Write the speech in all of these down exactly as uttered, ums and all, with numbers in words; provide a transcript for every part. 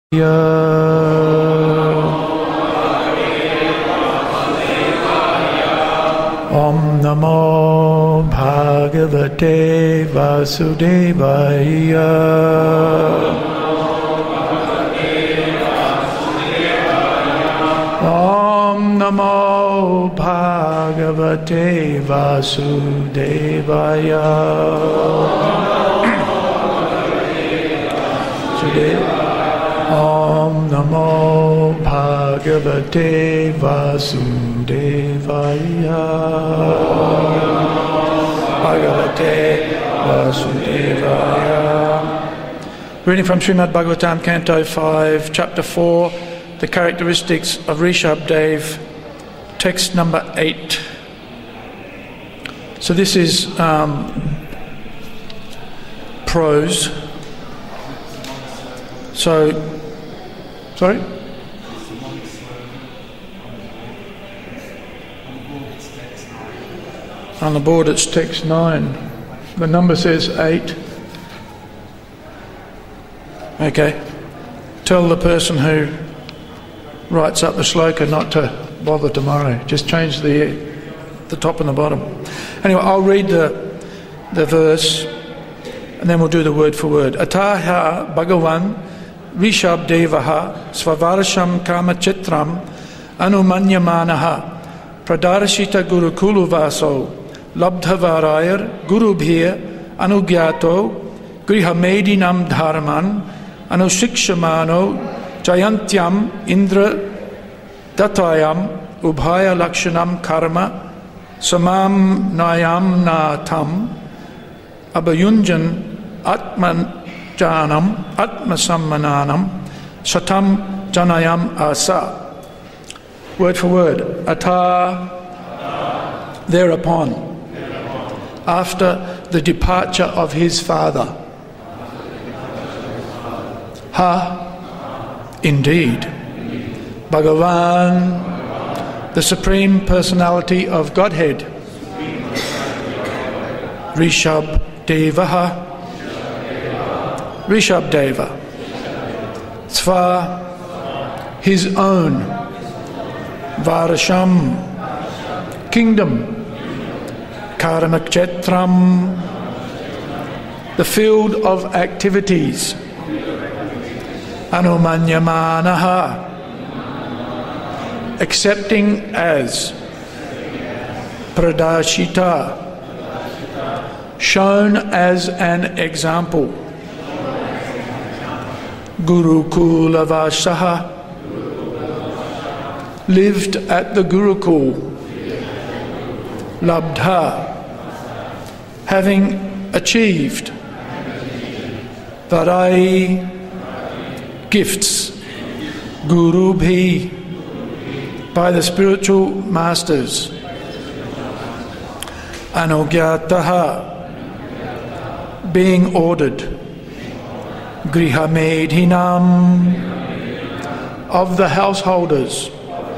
Om Namo Bhagavate Vasudevaya. Om Namo Bhagavate Vasudevaya. Om Namo Bhagavate Vasudevaya. Bhagavate Vasudevaya. Reading from Srimad Bhagavatam, Canto five, Chapter four, the characteristics of Rishabdev, text number eight. So this is um, prose. So, sorry? On the board it's text nine. The number says eight. Okay. Tell the person who writes up the sloka not to bother tomorrow. Just change the the top and the bottom. Anyway, I'll read the the verse and then we'll do the word for word. Ataha Bhagavan Rishabdevaha Svavarasham Kamachitram Anumanyamanaha Pradarashita Gurukulu Vaso Labdhavarayar Gurubhir Anugyato Grihamedinam Dharman Anushikshamano Jayantyam Indra Datayam Ubhaya Lakshanam Karma Samam Nayam Natam Abhayunjan Atman Janam Atmasammananam Satam Janayam Asa. Word for word. Ata, thereupon, after the departure of his father. Ha, indeed. Bhagavan, the Supreme Personality of Godhead. Rishabdevaha, Rishabdeva, Sva, his own, Varasham, kingdom, Karamakchetram, the field of activities, Anumanyamanaha, accepting as, Pradashita, shown as an example, Gurukula Vasaha, lived at the Gurukul, Labdha, having achieved, Varai, gifts, Gurubhi, by the spiritual masters, Anugyataha, being ordered, Grihamedhinam, of the householders,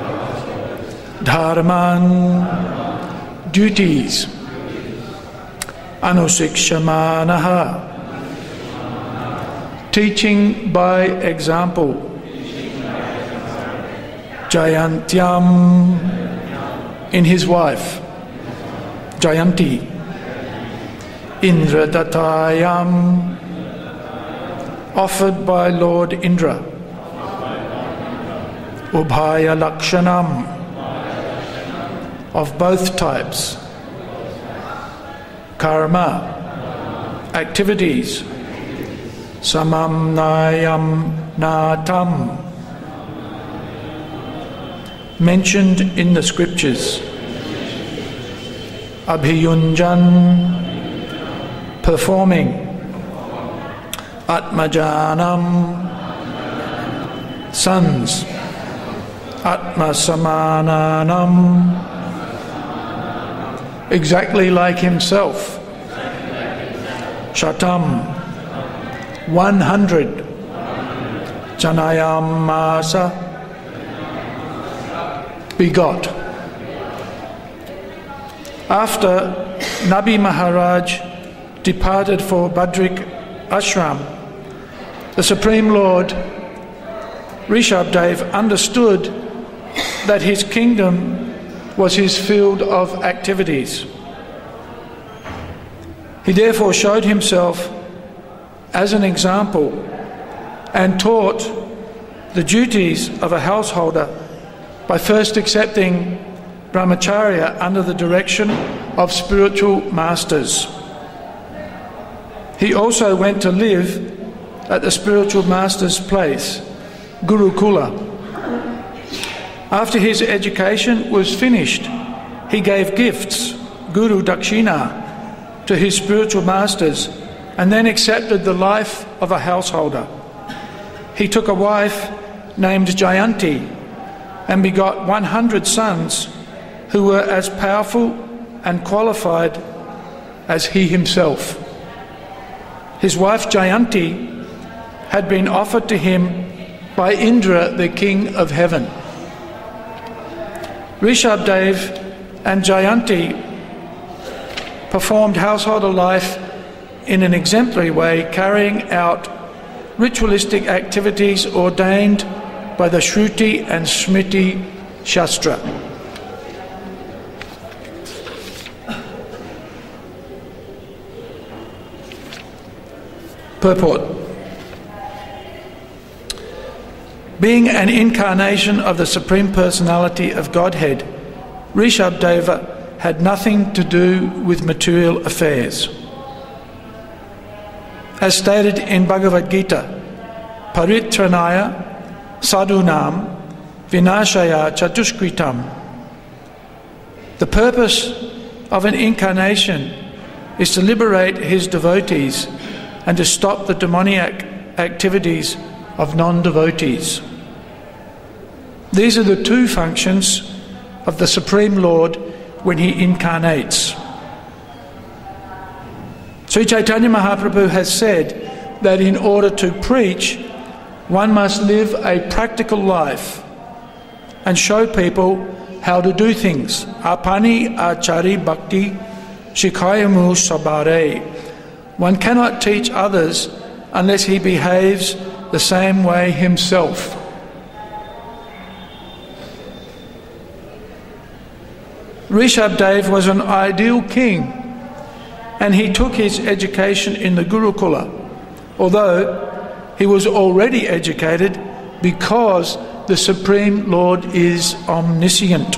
Dharman, duties, Anusikshamanaha, teaching by example, Jayantyam, in his wife, Jayanti, Indradatayam, offered by Lord Indra, Ubhaya Lakshanam, of both types, Karma, activities, Samam Nayam Natam, mentioned in the scriptures, Abhiyunjan, performing, Atmajanam, sons, Atmasamananam, exactly like himself, Shatam, one hundred, Janayam Masa, begot. After Nabi Maharaj departed for Badrik Ashram, the Supreme Lord Rishabdev understood that his kingdom was his field of activities. He therefore showed himself as an example and taught the duties of a householder by first accepting brahmacharya under the direction of spiritual masters. He also went to live at the spiritual master's place, Gurukula. After his education was finished, he gave gifts, Guru Dakshina, to his spiritual masters and then accepted the life of a householder. He took a wife named Jayanti and begot one hundred sons who were as powerful and qualified as he himself. His wife Jayanti had been offered to him by Indra, the king of heaven. Rishabdev and Jayanti performed householder life in an exemplary way, carrying out ritualistic activities ordained by the Shruti and Smriti Shastra. Purport. Being an incarnation of the Supreme Personality of Godhead, Rishabdeva had nothing to do with material affairs. As stated in Bhagavad Gita, Paritranaya sadhunam vinashaya chatushkritam. The purpose of an incarnation is to liberate his devotees and to stop the demoniac activities of non-devotees. These are the two functions of the Supreme Lord when he incarnates. Sri Chaitanya Mahaprabhu has said that in order to preach, one must live a practical life and show people how to do things. Apani achari bhakti shikayamu sabare. One cannot teach others unless he behaves the same way himself. Rishabdev was an ideal king, and he took his education in the Gurukula, although he was already educated because the Supreme Lord is omniscient.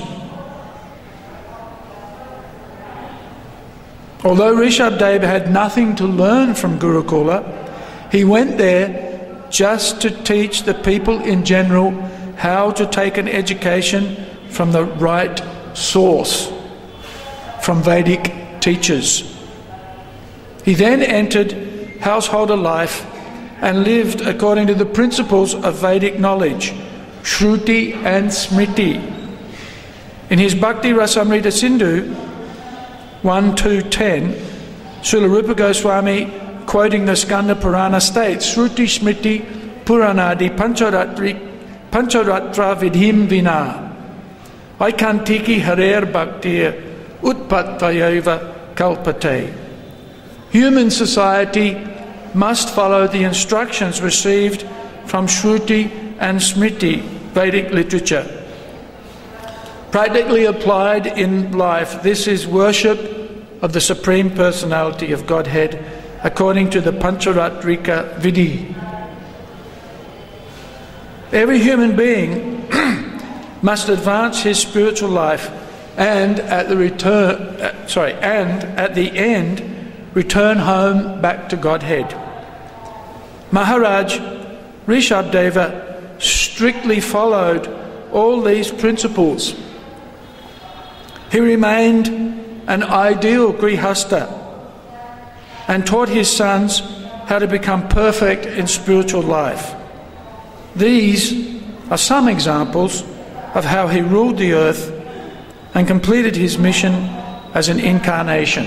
Although Rishabdev had nothing to learn from Gurukula, he went there just to teach the people in general how to take an education from the right source, from Vedic teachers. He then entered householder life and lived according to the principles of Vedic knowledge, Shruti and Smriti. In his Bhakti Rasamrita Sindhu one two ten, Srila Rupa Goswami, quoting the Skanda Purana, states, Shruti Smriti Puranadi Pancharatri Pancharatra Vidhim Vina Aikantiki Harer Bhaktir Utpattayeva Kalpate. Human society must follow the instructions received from Shruti and Smriti, Vedic literature. Practically applied in life, this is worship of the Supreme Personality of Godhead according to the Pancharatrika Vidhi. Every human being must advance his spiritual life and at the return, uh, sorry, and at the end return home back to Godhead. Maharaj Rishabdeva strictly followed all these principles. He remained an ideal grihasta and taught his sons how to become perfect in spiritual life. These are some examples of how he ruled the earth and completed his mission as an incarnation.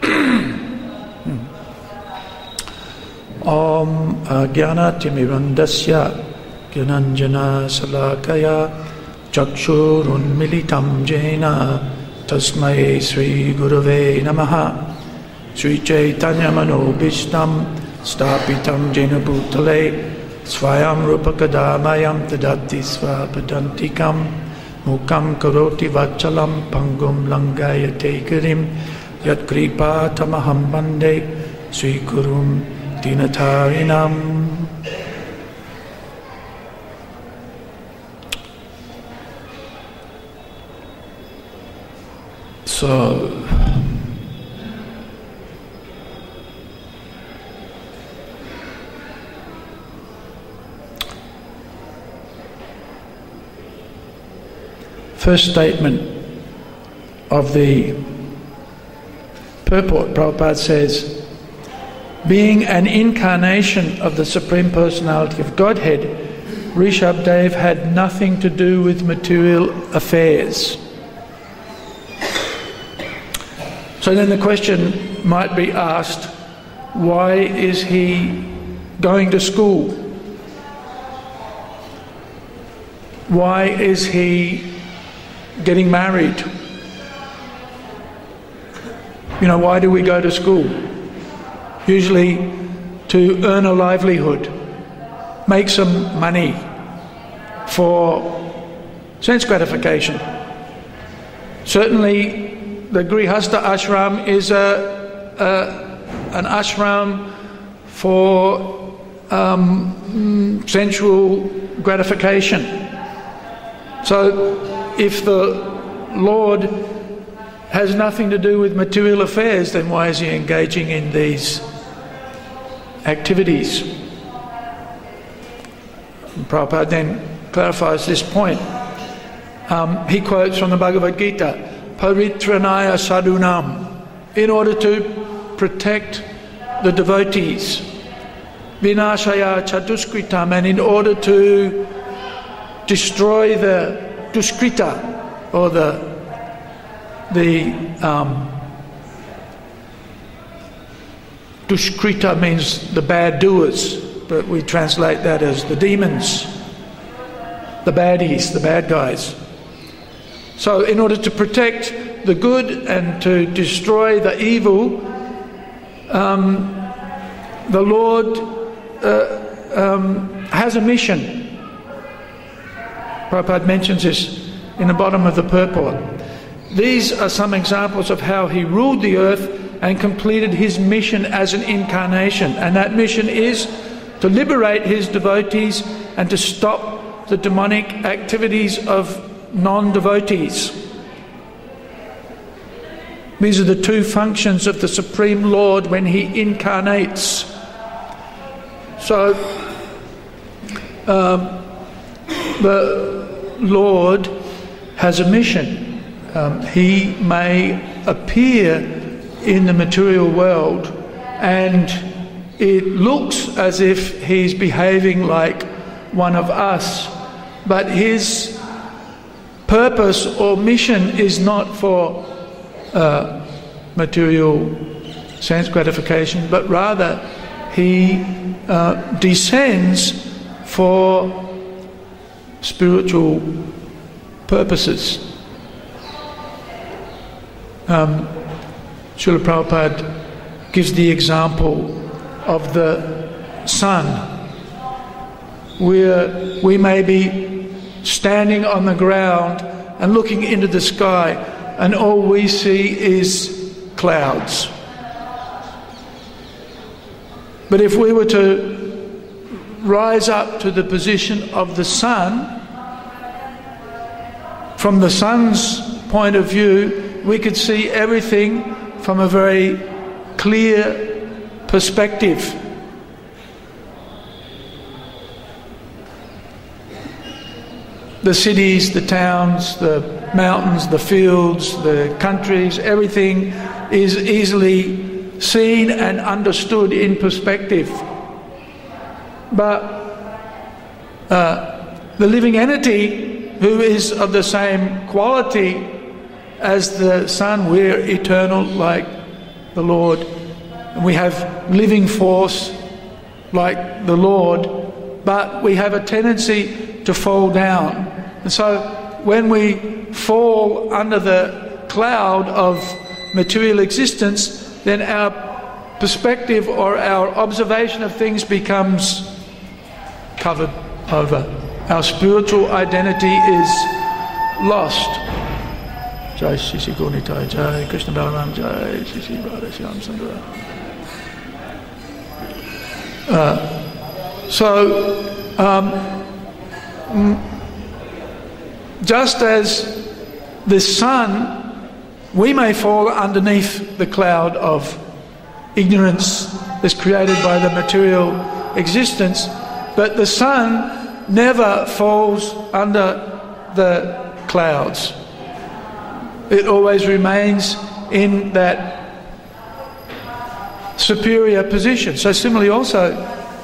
Om Jnana Timirandasya Gyananjana Salakaya Chakshurun Militam Jena Tasmai Sri Gurave Namaha Sri Chaitanya Manobishtam Stapitam Jena Bhutale Svayam rupakadamayam tadati svapadantikam mukam karoti vachalam pangum langayate kirim yat kripa tamaham bande swikurum dinatarinam. So first statement of the purport, Prabhupada says, being an incarnation of the Supreme Personality of Godhead, Rishabhdev had nothing to do with material affairs. So then the question might be asked, why is he going to school? Why is he getting married? You know, why do we go to school? Usually to earn a livelihood, make some money for sense gratification. Certainly the Grihastha ashram is a, a, an ashram for um, sensual gratification. So if the Lord has nothing to do with material affairs, then why is he engaging in these activities? And Prabhupada then clarifies this point. Um, he quotes from the Bhagavad Gita, Paritranaya sadhunam, in order to protect the devotees. Vinashaya chatuskritam, and in order to destroy the duskrita, or the the um, duskrita means the bad doers, but we translate that as the demons, the baddies, the bad guys. So in order to protect the good and to destroy the evil, um, the Lord uh, um, has a mission. Prabhupada mentions this in the bottom of the purport. These are some examples of how he ruled the earth and completed his mission as an incarnation. And that mission is to liberate his devotees and to stop the demonic activities of non-devotees. These are the two functions of the Supreme Lord when he incarnates. So um, the Lord has a mission. Um, he may appear in the material world and it looks as if he's behaving like one of us, but his purpose or mission is not for uh, material sense gratification, but rather he uh, descends for spiritual purposes. Um, Srila Prabhupada gives the example of the sun, where we may be standing on the ground and looking into the sky, and all we see is clouds. But if we were to rise up to the position of the sun, from the sun's point of view, we could see everything from a very clear perspective. The cities, the towns, the mountains, the fields, the countries, everything is easily seen and understood in perspective. But uh, the living entity, who is of the same quality as the sun, we're eternal like the Lord, and we have living force like the Lord, but we have a tendency to fall down. And so when we fall under the cloud of material existence, then our perspective or our observation of things becomes covered over. Our spiritual identity is lost. Jai Shri Gaunitai, Jai Krishna Balaram, Jai Shri Radha Shyam Sundara. Uh, so, um, just as the sun, we may fall underneath the cloud of ignorance that's created by the material existence, but the sun never falls under the clouds. It always remains in that superior position. So similarly also,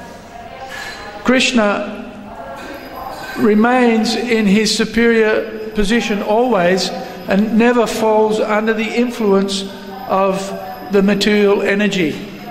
Krishna remains in his superior position always and never falls under the influence of the material energy.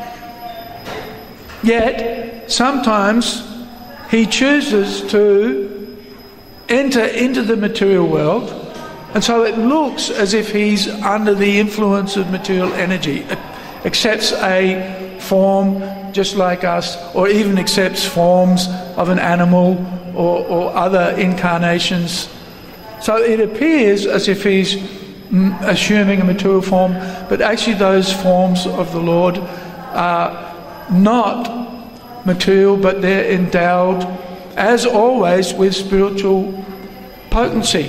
Yet, sometimes he chooses to enter into the material world, and so it looks as if he's under the influence of material energy. It accepts a form just like us, or even accepts forms of an animal or, or other incarnations. So it appears as if he's mm, assuming a material form, but actually those forms of the Lord are not material, but they're endowed, as always, with spiritual potency.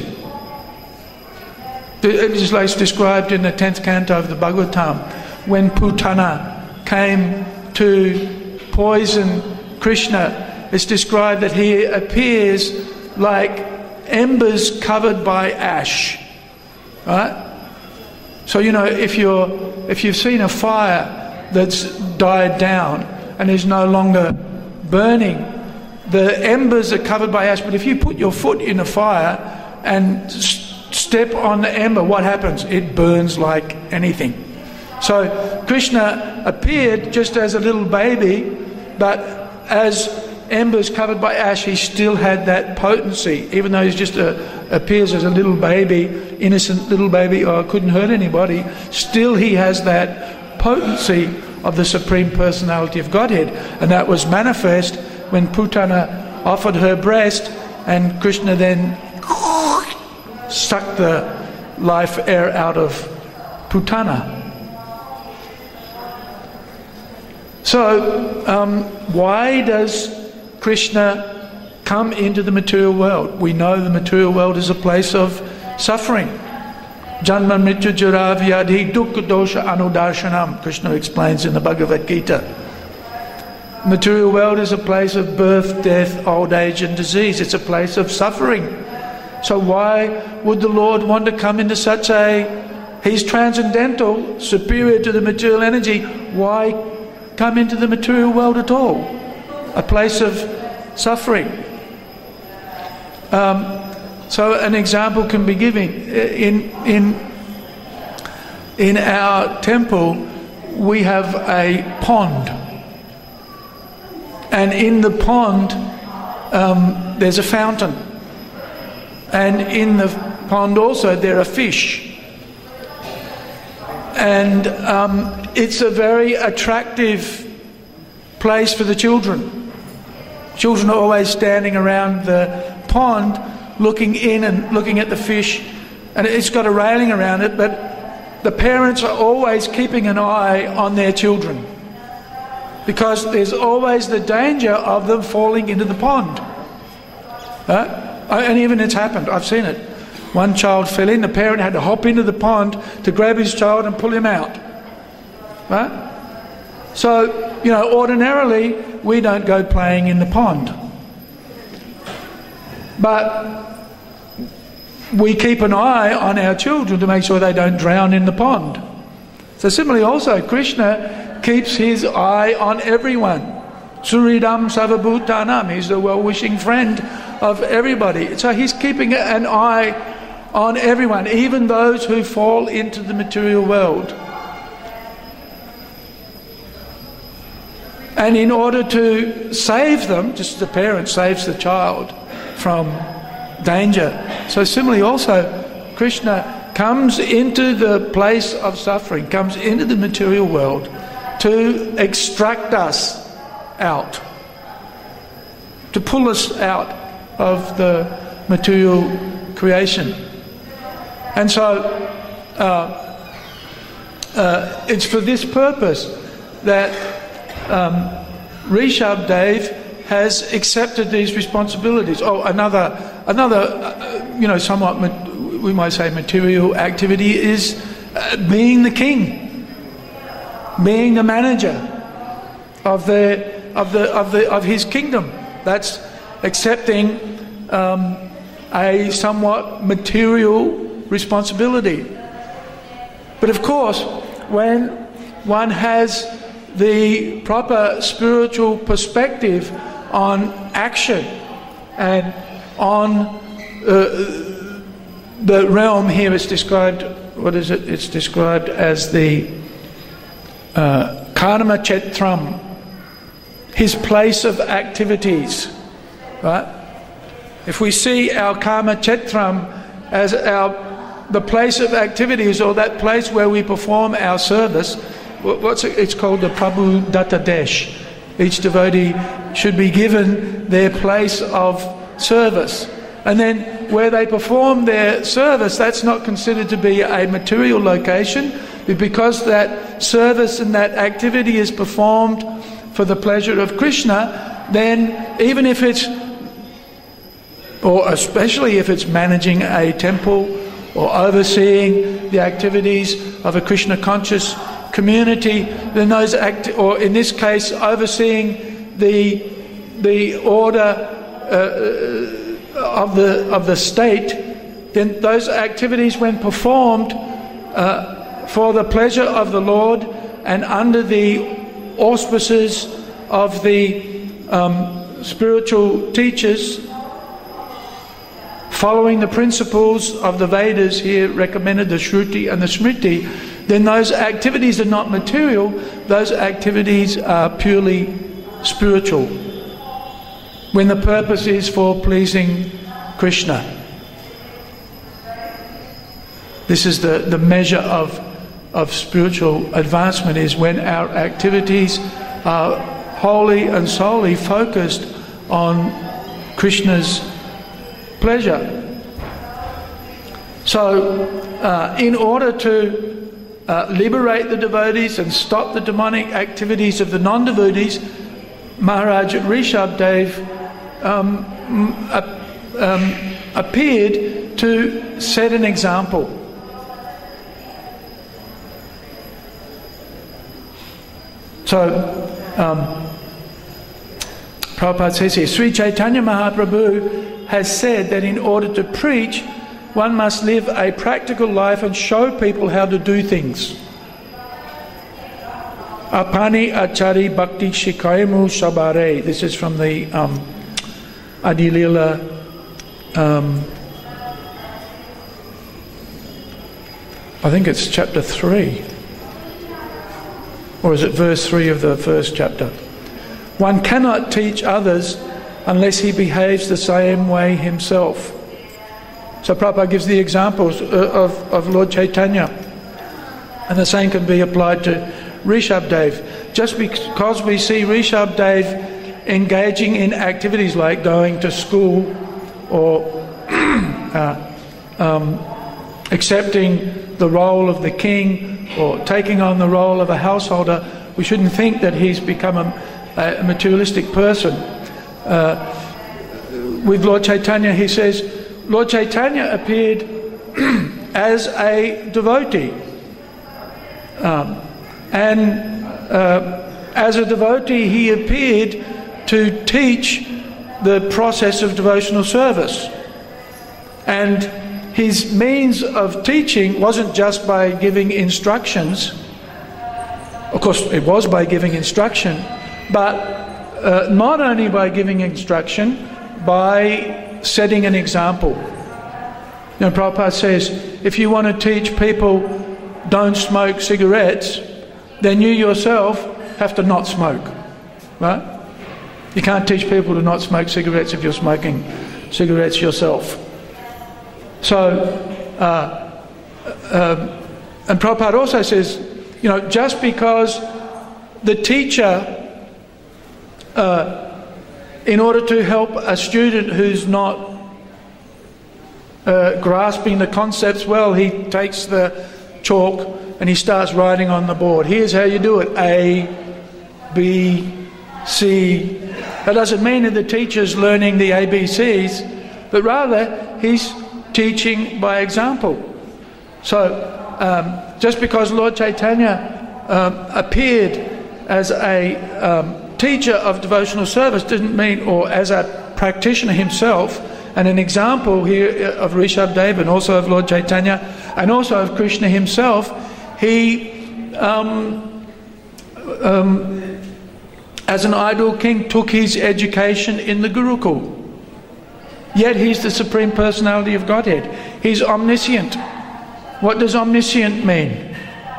It is like described in the tenth canto of the Bhagavatam, when Putana came to poison Krishna. It's described that he appears like embers covered by ash, right? So you know, if you're if you've seen a fire that's died down and is no longer burning, the embers are covered by ash. But if you put your foot in a fire and st- step on the ember, what happens? It burns like anything. So Krishna appeared just as a little baby, but as embers covered by ash, he still had that potency. Even though he just a, appears as a little baby, innocent little baby, or couldn't hurt anybody, still he has that potency of the Supreme Personality of Godhead. And that was manifest when Putana offered her breast, and Krishna then sucked the life air out of Putana. So, um, why does Krishna come into the material world? We know the material world is a place of suffering. Janma mrityu jara vyadhi dukkha dosha anudarshanam, Krishna explains in the Bhagavad Gita. The material world is a place of birth, death, old age and disease. It's a place of suffering. So why would the Lord want to come into such a... He's transcendental, superior to the material energy. Why come into the material world at all? A place of suffering. Um, so an example can be given. In, in, in our temple, we have a pond. And in the pond, um, there's a fountain. And in the pond also, there are fish. And um, it's a very attractive place for the children. Children are always standing around the pond, looking in and looking at the fish, and it's got a railing around it, but the parents are always keeping an eye on their children, because there's always the danger of them falling into the pond. Huh? And even it's happened, I've seen it. One child fell in, the parent had to hop into the pond to grab his child and pull him out. Right? So, you know, ordinarily we don't go playing in the pond. But we keep an eye on our children to make sure they don't drown in the pond. So similarly also, Krishna keeps his eye on everyone. Suridam Sarvabhutanam, he's the well-wishing friend of everybody. So he's keeping an eye on everyone, even those who fall into the material world. And in order to save them, just as the parent saves the child from danger, so similarly also Krishna comes into the place of suffering, comes into the material world to extract us out, to pull us out of the material creation. And so uh, uh, it's for this purpose that um, Rishabh has accepted these responsibilities. Oh, another, another, uh, you know, somewhat ma- we might say material activity is uh, being the king, being the manager of the of the of the of his kingdom. That's accepting um, a somewhat material responsibility. But of course, when one has the proper spiritual perspective on action and on uh, the realm here is described, what is it? It's described as the uh, Karma Chetram, his place of activities, right? If we see our Karma Chetram as our the place of activities, or that place where we perform our service, what's it? It's called the Prabhu Datta Desh. Each devotee should be given their place of service. And then where they perform their service, that's not considered to be a material location, but because that service and that activity is performed for the pleasure of Krishna, then even if it's, or especially if it's managing a temple or overseeing the activities of a Krishna conscious community, then those act, or in this case, overseeing the the order uh, of the of the state, then those activities, when performed uh, for the pleasure of the Lord and under the auspices of the um, spiritual teachers, following the principles of the Vedas here recommended, the Shruti and the Smriti, then those activities are not material, those activities are purely spiritual, when the purpose is for pleasing Krishna. This is the, the measure of, of spiritual advancement, is when our activities are wholly and solely focused on Krishna's pleasure. So, uh, in order to uh, liberate the devotees and stop the demonic activities of the non-devotees, Maharaj Rishabh um, uh, um, appeared to set an example. So, um, Prabhupada says here, Sri Chaitanya Mahaprabhu has said that in order to preach, one must live a practical life and show people how to do things. Apani achari bhakti shikaimu sabare. This is from the um, Adi Lila um, I think it's chapter three. Or is it verse three of the first chapter? One cannot teach others unless he behaves the same way himself. So Prabhupada gives the examples of, of Lord Chaitanya. And the same can be applied to Rishabh. Just because we see Rishabh engaging in activities like going to school or uh, um, accepting the role of the king or taking on the role of a householder, we shouldn't think that he's become a, a materialistic person. Uh, with Lord Chaitanya, he says, Lord Chaitanya appeared as a devotee. Um, and uh, as a devotee, he appeared to teach the process of devotional service. And his means of teaching wasn't just by giving instructions. Of course, it was by giving instruction, but uh, not only by giving instruction, by setting an example. You know, Prabhupada says, if you want to teach people don't smoke cigarettes, then you yourself have to not smoke, right? You can't teach people to not smoke cigarettes if you're smoking cigarettes yourself. So, uh, uh, and Prabhupada also says, you know, just because the teacher uh, in order to help a student who's not uh, grasping the concepts well, he takes the chalk and he starts writing on the board. Here's how you do it. A, B, C. That doesn't mean that the teacher's learning the A B Cs, but rather he's teaching by example. So um, just because Lord Chaitanya um, appeared as a um, teacher of devotional service didn't mean, or as a practitioner himself, and an example here of Rishabh and also of Lord Chaitanya and also of Krishna himself, he um, um, as an ideal king took his education in the Gurukul. Yet he's the Supreme Personality of Godhead. He's omniscient. What does omniscient mean?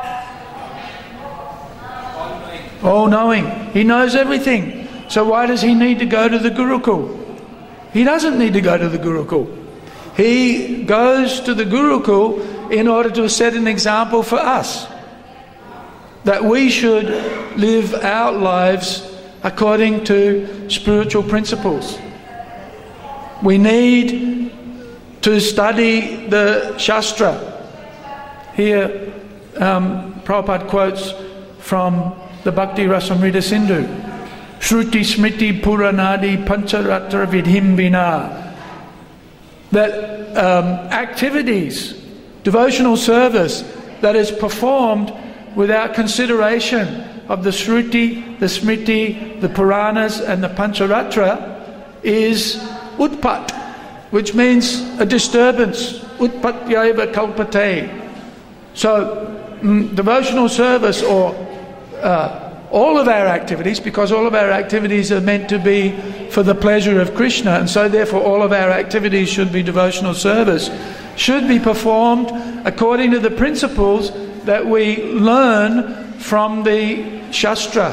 All-knowing. He knows everything. So why does he need to go to the Gurukul? He doesn't need to go to the Gurukul. He goes to the Gurukul in order to set an example for us, that we should live our lives according to spiritual principles. We need to study the Shastra. Here, um, Prabhupada quotes from the Bhakti Rasamrita Sindhu, Shruti Smriti Puranadi Pancharatra Vidhim Vina, that um, activities, devotional service that is performed without consideration of the Shruti, the Smriti, the Puranas and the Pancharatra is utpat, which means a disturbance. Utpatyaiva kalpate. So mm, devotional service, or uh, all of our activities, because all of our activities are meant to be for the pleasure of Krishna, and so therefore all of our activities should be devotional service, should be performed according to the principles that we learn from the Shastra.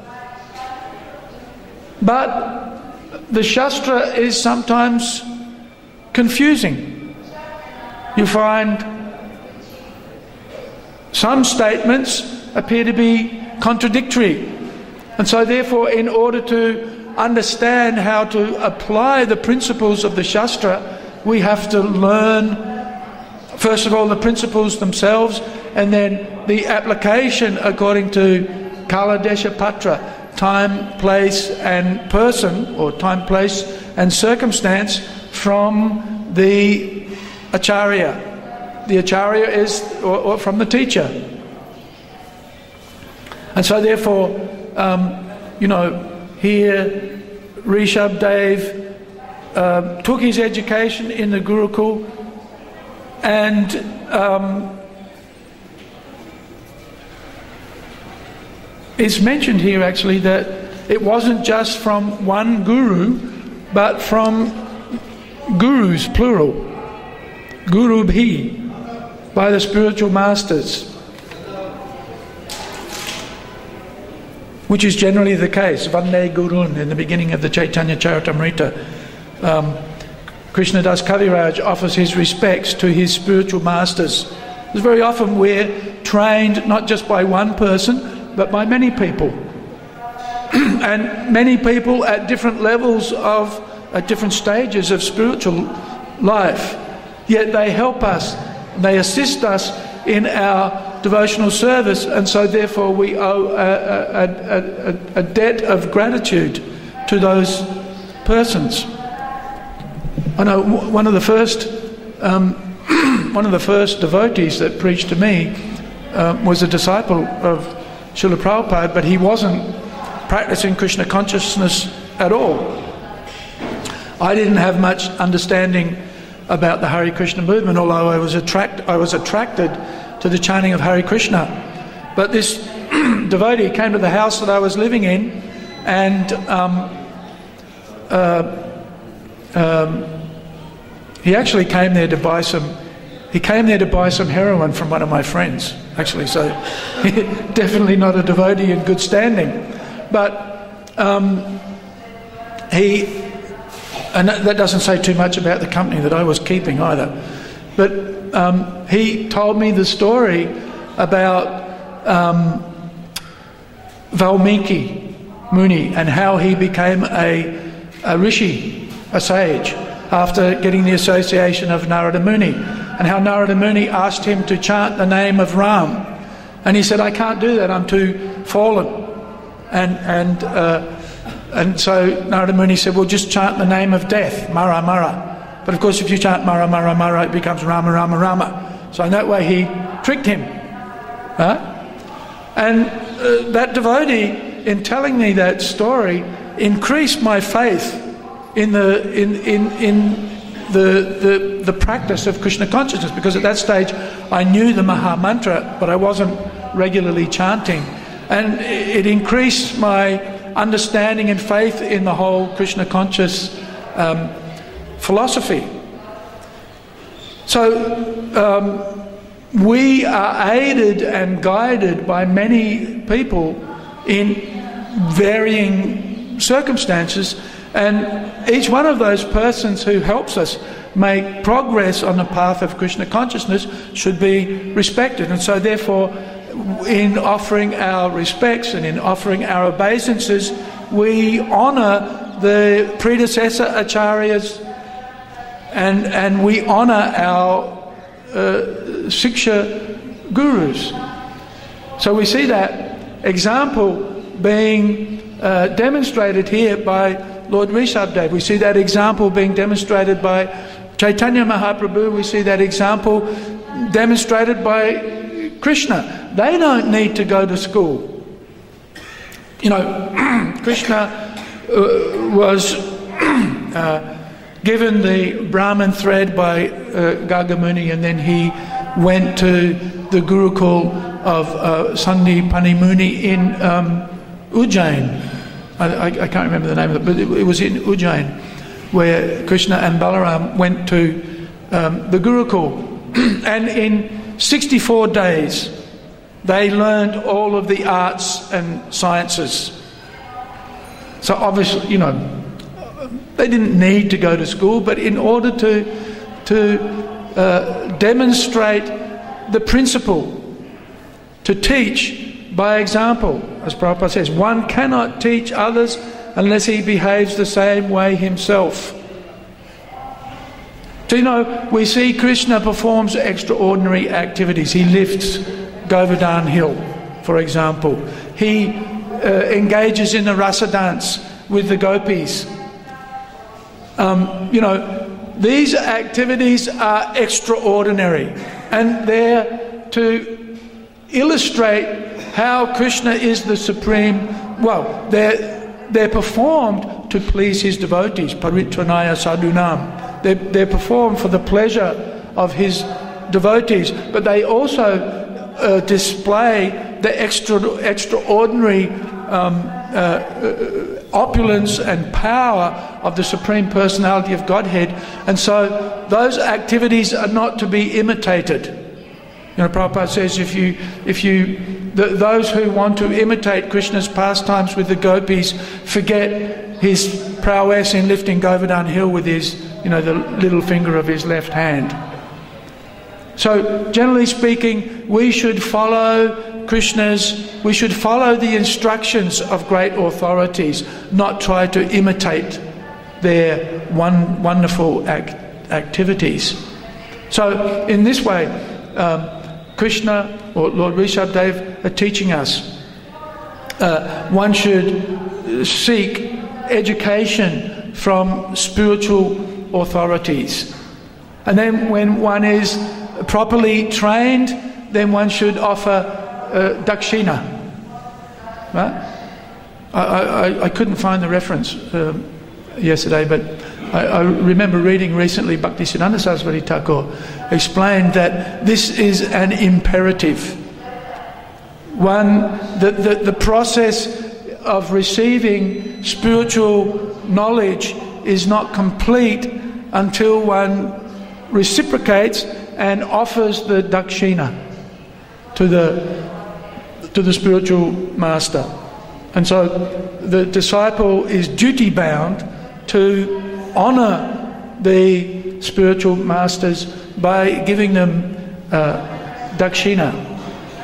But the Shastra is sometimes confusing. You find some statements appear to be contradictory, and so therefore in order to understand how to apply the principles of the Shastra, we have to learn first of all the principles themselves, and then the application according to Kala Desha Patra, time, place and person, or time, place and circumstance, from the Acharya. The Acharya is, or, or from the teacher. And so therefore, um, you know, here Rishabh Dev uh, took his education in the Gurukul, and um, it's mentioned here actually that it wasn't just from one guru, but from gurus, plural, guru bhi, by the spiritual masters, which is generally the case. Vande Gurun, in the beginning of the Chaitanya Charitamrita, um, Krishna Das Kaviraj offers his respects to his spiritual masters. Because very often we're trained not just by one person, but by many people. And many people at different levels of, at different stages of spiritual life. Yet they help us, they assist us in our devotional service, and so therefore we owe a, a, a, a debt of gratitude to those persons. I know one of the first um, one of the first devotees that preached to me uh, was a disciple of Srila Prabhupada, but he wasn't practicing Krishna consciousness at all. I didn't have much understanding about the Hare Krishna movement, although I was attract I was attracted to the chanting of Hare Krishna. But this devotee came to the house that I was living in, and um, uh, um, he actually came there to buy some. He came there to buy some heroin from one of my friends, actually. So definitely not a devotee in good standing. But um, he, and that doesn't say too much about the company that I was keeping either. But um, he told me the story about um, Valmiki Muni and how he became a a rishi, a sage, after getting the association of Narada Muni, and how Narada Muni asked him to chant the name of Ram, and he said, "I can't do that. I'm too fallen." And and uh, and so Narada Muni said, "Well, just chant the name of death, Mara Mara." But of course, if you chant Mara Mara Mara, it becomes Rama Rama Rama. So in that way, he tricked him. Huh? And uh, that devotee, in telling me that story, increased my faith in the in in in the the the practice of Krishna consciousness, because at that stage I knew the Maha Mantra, but I wasn't regularly chanting, and it increased my understanding and faith in the whole Krishna conscious um, philosophy. So um, we are aided and guided by many people in varying circumstances, and each one of those persons who helps us make progress on the path of Krishna consciousness should be respected. And so therefore, in offering our respects and in offering our obeisances, we honour the predecessor acharyas, and and we honour our uh, Siksha gurus. So we see that example being uh, demonstrated here by Lord Rishabhdev. We see that example being demonstrated by Chaitanya Mahaprabhu. We see that example demonstrated by Krishna. They don't need to go to school. You know, Krishna uh, was uh, given the Brahman thread by uh, Gargamuni, and then he went to the Gurukul of uh, Sandipani Muni in um, Ujjain. I, I, I can't remember the name of it, but it, it was in Ujjain, where Krishna and Balaram went to um, the Gurukul. And in sixty-four days, they learned all of the arts and sciences. So obviously, you know, they didn't need to go to school, but in order to to uh, demonstrate the principle, to teach by example, as Prabhupada says, one cannot teach others unless he behaves the same way himself. So, you know, we see Krishna performs extraordinary activities. He lifts Govardhan Hill, for example. He uh, engages in the rasa dance with the gopis. Um, you know, these activities are extraordinary, and they're to illustrate how Krishna is the supreme. Well, they're, they're performed to please his devotees, paritranaya sadhunam. They're, they're performed for the pleasure of his devotees, but they also uh, display the extra, extraordinary um, uh, uh, opulence and power of the Supreme Personality of Godhead. And so those activities are not to be imitated. You know, Prabhupada says if you, if you, the, those who want to imitate Krishna's pastimes with the gopis forget his prowess in lifting Govardhan Hill with his, you know, the little finger of his left hand. So, generally speaking, we should follow Krishna's, we should follow the instructions of great authorities, not try to imitate their one wonderful act, activities. So, in this way, um, Krishna or Lord Rishabhdev are teaching us uh, one should seek education from spiritual authorities. And then when one is properly trained, then one should offer uh, dakshina. Right? I, I, I couldn't find the reference uh, yesterday, but I, I remember reading recently Bhaktisiddhanta Saraswati Thakur explained that this is an imperative. One, the, the, the process of receiving spiritual knowledge is not complete until one reciprocates and offers the dakshina to the to the spiritual master. And so the disciple is duty bound to honour the spiritual masters by giving them uh, dakshina.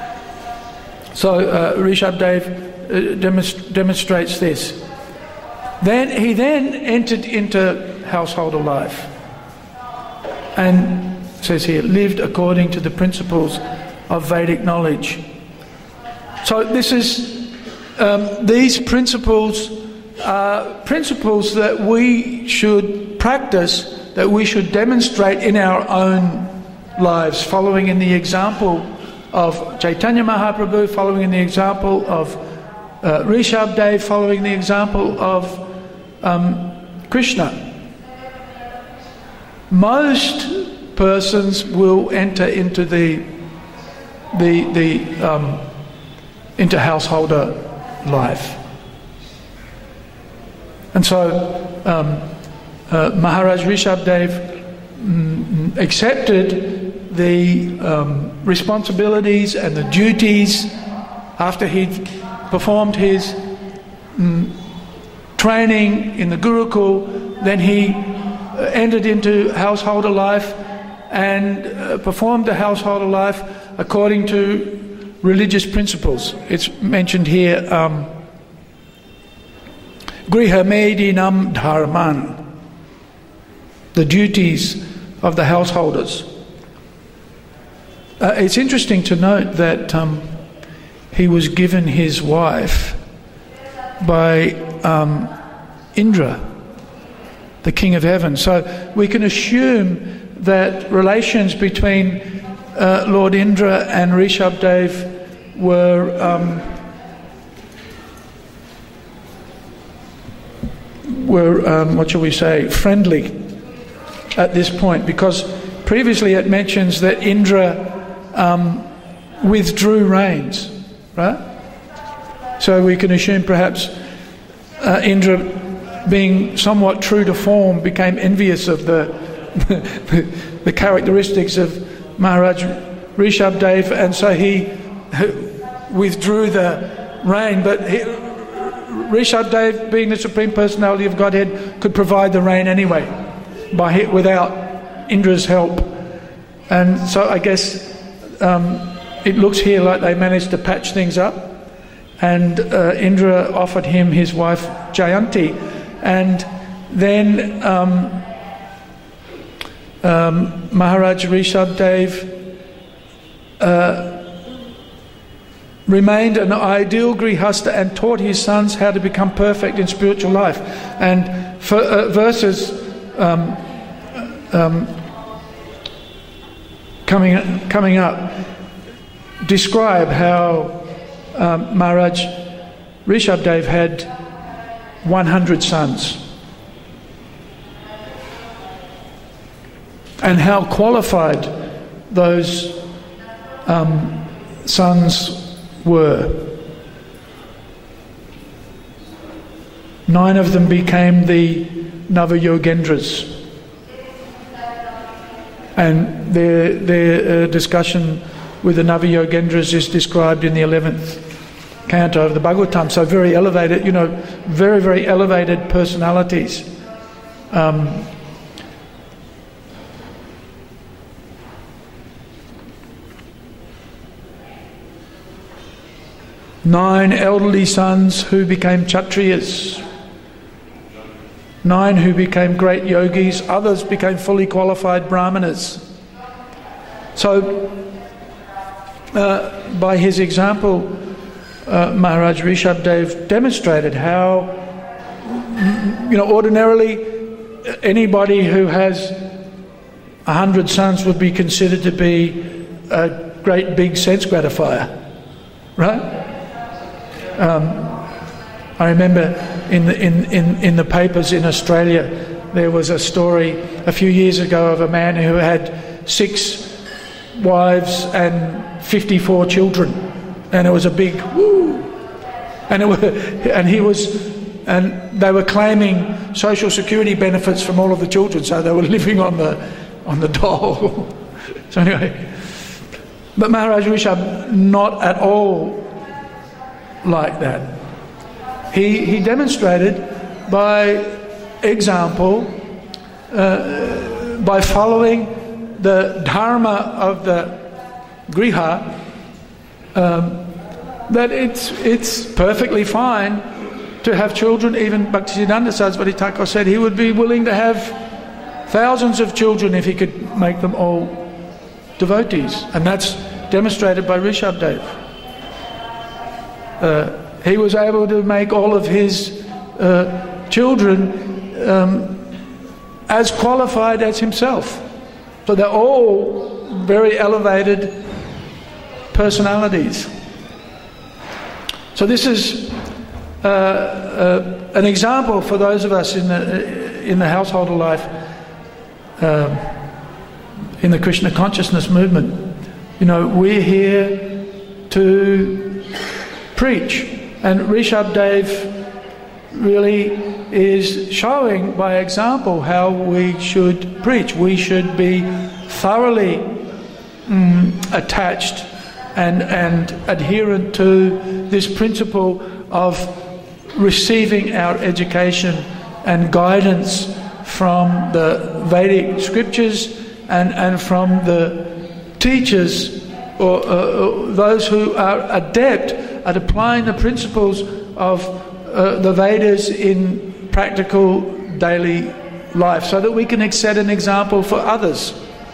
So uh, Rishabhdev uh, demonst- demonstrates this. Then he then entered into householder life, and it says here, lived according to the principles of Vedic knowledge. So this is um, these principles are principles that we should practice, that we should demonstrate in our own lives, following in the example of Chaitanya Mahaprabhu, following in the example of uh, Rishabdev, following the example of um, Krishna. Most persons will enter into the the the um, into householder life, and so um, uh, Maharaj Rishabdev mm, accepted the um, responsibilities and the duties after he'd performed his um, training in the Gurukul. Then he uh, entered into householder life and uh, performed the householder life according to religious principles. It's mentioned here, um, Griha Medinam Dharman, the duties of the householders. Uh, it's interesting to note that um, he was given his wife by um, Indra, the king of heaven. So we can assume that relations between uh, Lord Indra and Rishabdev were um, were um, what shall we say, friendly at this point, because previously it mentions that Indra Um, withdrew rains, right? So we can assume perhaps uh, Indra, being somewhat true to form, became envious of the the, the characteristics of Maharaj Rishabdev, and so he withdrew the rain. But he, Rishabdev, being the Supreme Personality of Godhead, could provide the rain anyway, by without Indra's help. And so I guess Um, it looks here like they managed to patch things up, and uh, Indra offered him his wife Jayanti, and then um, um, Maharaj Rishabdev uh, remained an ideal grihasta and taught his sons how to become perfect in spiritual life. And for, uh, verses um, um, Coming, coming up, describe how um, Maharaj Rishabdev had one hundred sons, and how qualified those um, sons were. Nine of them became the Nava-Yogendras. And their, their uh, discussion with the Nava-Yogendras is described in the eleventh canto of the Bhagavatam. So very elevated, you know, very, very elevated personalities. Um, nine elderly sons who became Kshatriyas. Nine who became great yogis, others became fully qualified brahmanas. So, uh, by his example, uh, Maharaj Rishabdev demonstrated how, you know, ordinarily anybody who has a hundred sons would be considered to be a great big sense gratifier, right? Um, I remember in the, in, in, in the papers in Australia, there was a story a few years ago of a man who had six wives and fifty-four children, and it was a big woo, and it was, and he was, and they were claiming social security benefits from all of the children, so they were living on the on the dole. So anyway, but Maharaj Rishabh, not at all like that. He, he demonstrated by example, uh, by following the dharma of the griha, um, that it's, it's perfectly fine to have children. Even Bhaktisiddhanta Saraswati Thakur said he would be willing to have thousands of children if he could make them all devotees, and that's demonstrated by Rishabhdev. Uh, he was able to make all of his uh, children um, as qualified as himself. So they're all very elevated personalities. So this is uh, uh, an example for those of us in the in the householder life, uh, in the Krishna consciousness movement. You know, we're here to preach, and Rishabhdev really is showing by example how we should preach. We should be thoroughly mm, attached and, and adherent to this principle of receiving our education and guidance from the Vedic scriptures and, and from the teachers or uh, those who are adept at applying the principles of uh, the Vedas in practical daily life, so that we can set an example for others.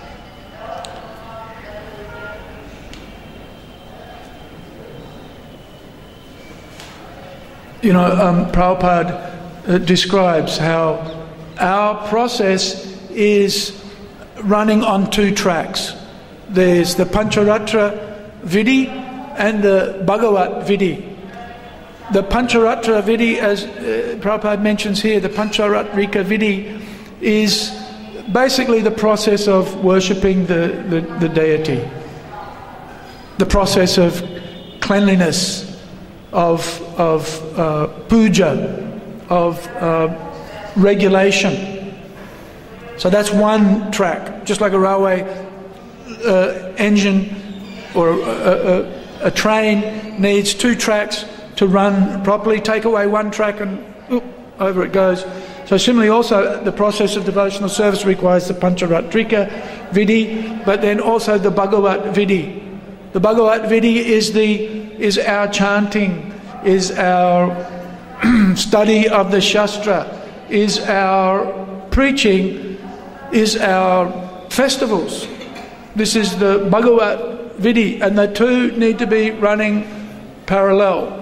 You know, um, Prabhupada uh, describes how our process is running on two tracks. There's the Pancharatra Vidhi and the Bhagavat Vidhi. The Pancharatra Vidhi, as uh, Prabhupada mentions here, the Pancharatrika Vidhi is basically the process of worshipping the, the, the deity. The process of cleanliness, of, of uh, puja, of uh, regulation. So that's one track, just like a railway uh, engine or a, a, a train needs two tracks to run properly. Take away one track and oop, over it goes. So similarly also the process of devotional service requires the Pancharatrika Vidhi, but then also the Bhagavat Vidhi. The Bhagavat Vidhi is the is our chanting, is our study of the Shastra, is our preaching, is our festivals. This is the Bhagavat Vidhi, and the two need to be running parallel.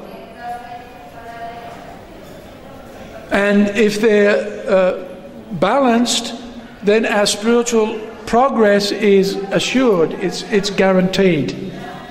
And if they're uh, balanced, then our spiritual progress is assured, it's, it's guaranteed.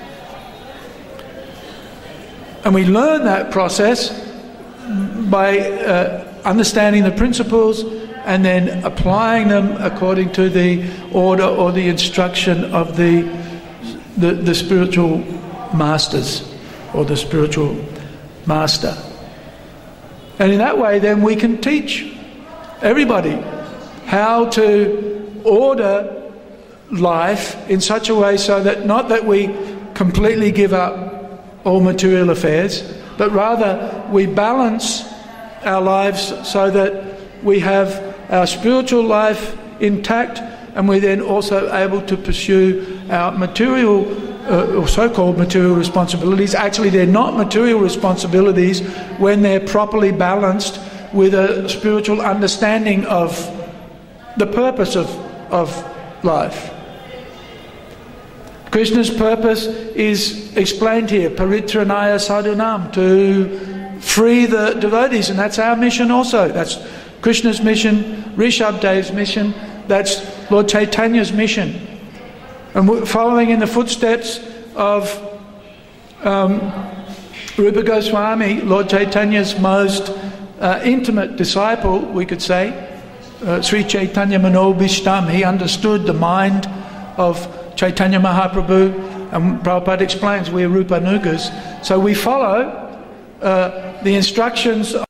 And we learn that process by uh, understanding the principles and then applying them according to the order or the instruction of the, the, the spiritual masters or the spiritual master. And in that way then we can teach everybody how to order life in such a way so that not that we completely give up all material affairs, but rather we balance our lives so that we have our spiritual life intact, and we're then also able to pursue our material uh, or so-called material responsibilities. Actually, they're not material responsibilities when they're properly balanced with a spiritual understanding of the purpose of, of life. Krishna's purpose is explained here, paritranaya sadhunam, to free the devotees, and that's our mission also. That's Krishna's mission, Rishabhdev's mission, that's Lord Chaitanya's mission. And we're following in the footsteps of um, Rupa Goswami, Lord Chaitanya's most uh, intimate disciple, we could say, uh, Sri Chaitanya Manobhishtam. He understood the mind of Chaitanya Mahaprabhu, and Prabhupada explains we're Rupanugas. So we follow uh, the instructions